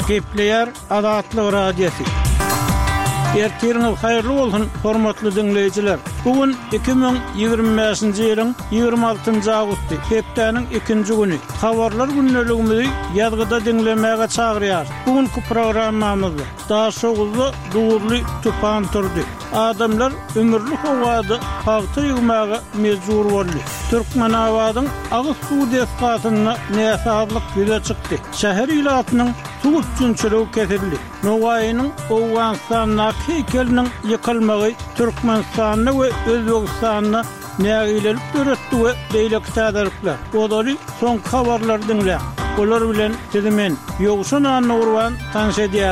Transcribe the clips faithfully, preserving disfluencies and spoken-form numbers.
Gepleyer Adatlı Radyosu. Ertiriniz hayırlı olsun, hormatly dinleyijiler. Bugün iki bin ýygrimi beşinji ýylyň ýygrimi altynjy awgusty, hepdeniň ikinji güni. Habarlar günneligimizi ýazgyda dinlemäge çagyrýar. Bugünkü programmamyzda daha şoguzly dugurly tupan turdy. Adamlar ömürlü howada paýta ýygmaga mejbur boldy. Türkmen awadyň agyz suw desgatyna näsablyk ýüze çykdy. Şäher ýylatynyň suw üçinçiligi kesildi. Nowaýynyň Owganstanyň heýkeliniň ýykylmagy Türkmenistanyň we Özbegistanyň nägilelik döretdi we beýle täderikler. Olary soň habarlar dinle. Olar bilen sizimen ýogşan anurwan tanış edýär.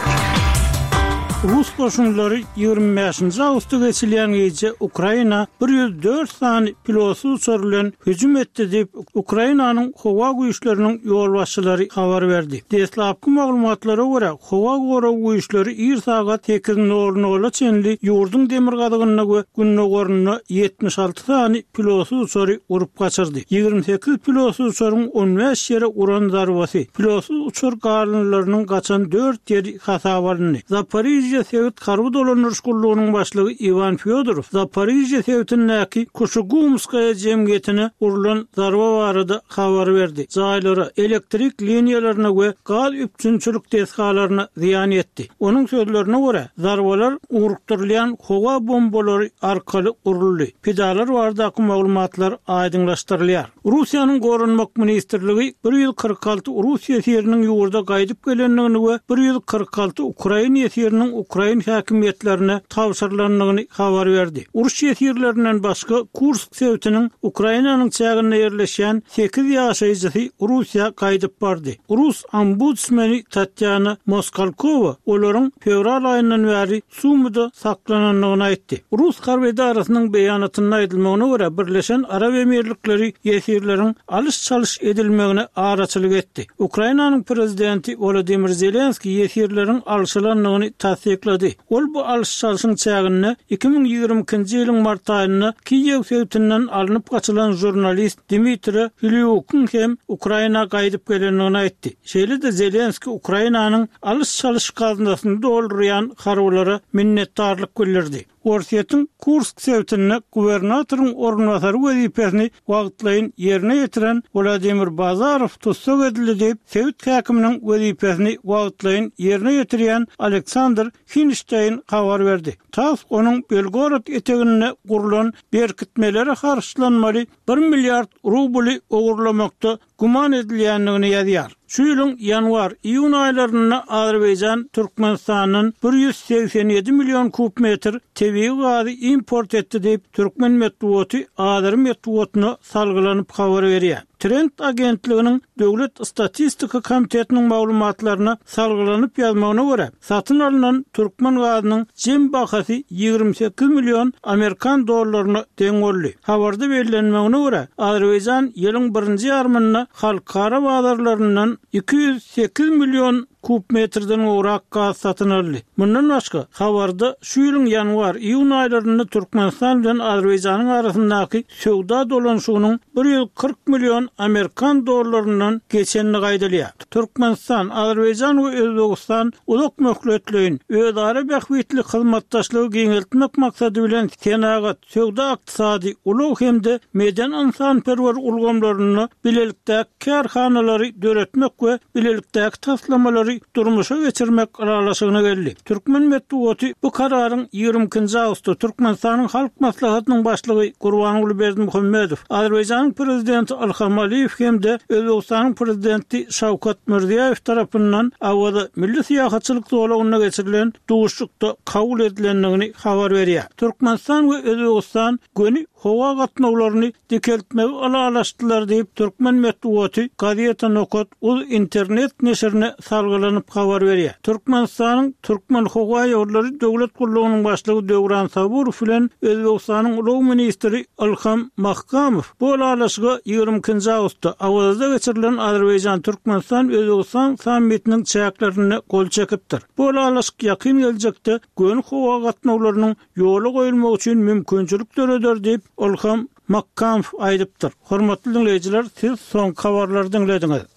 Rus koşunları ýygrimi beşinji awgusty geçilen gece Ukraina bir ýüz dört sany pilotsy uçurlan hüjüm etdi diýip Ukrainanyň howa güýçleriniň ýolbaşçylary habar berdi. Desläpki maglumatlara görä howa goraw güýçleri ir sagat sekiz nol çenli ýurdun demir gadygyna we günne gornuny ýetmiş alty sany pilotsy uçury urup gaçyrdy. ýygrimi sekiz pilotsy uçuryň on beş ýere uran zarbasy. Pilotsy uçur garlylarynyň gaçan dört ýeri hasaba alındy. Zaporizhia Sevit Karbu Dolanış Kulluğunun başlığı Ivan Fyodorov, Zaporizhia Sevit'indeki Kuşugumskaya cemiyetine urulan zarba barada haber verdi. Zaýlara, elektrik liniyalarına ve gaz üpçünçülük desgalarına ziyan etti. Onun sözlerine göre zarbalar urukturlayan hova bombaları arkaly uruldy. Pidalar bardaki maglumatlar aýdynlaşdyrylýar. Russiýanyň Gorunmak Ministrligi bir ýüz kırk alty Russiýa ýeriniň ýurda gaýdyp gelenligini we bir ýüz kırk alty Ukraina ýeriniň Ukraina häkimetlerine tawşyrlandygyny habar berdi. Uruş ýerlerinden başga Kursk Sevitiniň Ukrainanyň çägine ýerleşen sekiz ýaşaýjysy Russiýa gaýdyp bardy. Rus ombudsmani Tatyana Moskalkova olaryň fevral aýyndan bäri Sumyda saklananlygyny aýtdy. Rus harby idarasynyň beýanatyna aýdylmagyna görä Birleşen Arab Emirlikleri ýetirleriň alys çalyş edilmegine araçylyk etdi. Ukrainanyň prezidenti Volodymyr Zelenski ýetirleriň alşylanlygyny tasdiklady. Ol bu alys çalyşyň çägine iki bin ýygrimi ikinji ýylyň mart aýynda Kiýew Sevitinden alınıp gaçylan jurnalist Dmitri Filyukyn hem Ukraina gaýdyp gelenligini aýtdy. Şeýle de Zelenski Ukrainanyň alys çalyş gazynasyny doldurýan harbylara minnetdarlyk bildirdi. Orsiýetin Kursk Sevitine gubernatorun ornwasary wezipesini wagtlaýyn ýerine ýetiren Vladimir Bazarow tutsak edildi diýip Sevit häkiminiň wezipesini wagtlaýyn ýerine ýetirýän Aleksandr Hinstein habar berdi. Tas onuň Belgorod etegine gurulan berkitmelere karşylanmaly bir milliard rubly ogurlamakda guman edilýänligini ýazýar. Şu ýylyň ýanwar iýun aýlaryna Azerbaýjan Türkmenistanyň bir ýüz seksen ýedi million kub metr tebii gazy import etdi diýip Türkmen medeniýeti Azeri medeniýetine salgylanyp habar berýär. Trend agentliginiň Döwlet Statistika Komitetiniň maglumatlaryna salgylanyp ýazmagyna görä, satyn alynan türkmen gazynyň jem bahasy ýygrimi sekiz million Amerikan dollaryna teň boldy. Habarda belirlenmegine görä, Azerbaýjan ýylyň birinji ýarmyna halkara bazarlaryndan iki yüz sekiz million kub metrden urak gaz satın aldy. Bundan başga habarda şu ýylyň ýanwar iýun aýlaryna Türkmenistan bilen Azerbaýjanyň arasyndaky söwda dolanşygynyň bir yüz kırk million Amerikan dollarynyň geçenini gaýdalýar. Türkmenistan, Azerbaýjan we Özbegistan ulak möhletliğin özara bähwitli hyzmatdaşlygy geňeltmek maksady bilen tenagat söwda ykdysady ulak hemde meden insanperwer ulgamlaryny bilelikde karhanalary döretmek we bilelikde taslamalary durmuşa geçirmek aralaşygyna geldi. Türkmen medeniýeti bu kararyň ýygrimi ikinji awgusty Türkmenistanyň halk maslahatynyň başlygy Gurbanuly Berdimuhammedow, Azerbaýjanyň prezidenti Ilham Aliýew hemde Özbegistanyň prezidenti Şawkat Mirziýew tarapyndan awada milli syýasatçylyk dowlagyna geçirilen duguşlukda kabul edilenligini habar berýär. Türkmenistan we Özbegistan göni howa gatnawlaryny dikeltmegi alalaşdylar diýip Türkmen medeniýeti Gazeta Nokot ul internet neşrine salgylanyp habar berýär. Türkmenistanyň türkmen howa ýolları döwlet gullugynyň başlygy Döwran Saburow bilen Özbegistanyň ulu ministri Ilham Mahkamow bu alalaşyga ýygrimi ikinji awgustda awazda geçirilen Azerbaýjan Türkmenistan Özbegistan sammitiniň çäklerini gol çekipdir. Bu alalaşyk ýakyn geljekde gön howa gatnawlarynyň ýoly goýulmagy üçin mümkinçilik döredер diýip Ilham Mahkamow aýdypdyr. Hormatly dinleýijiler, siz soň habarlary dinlediniz.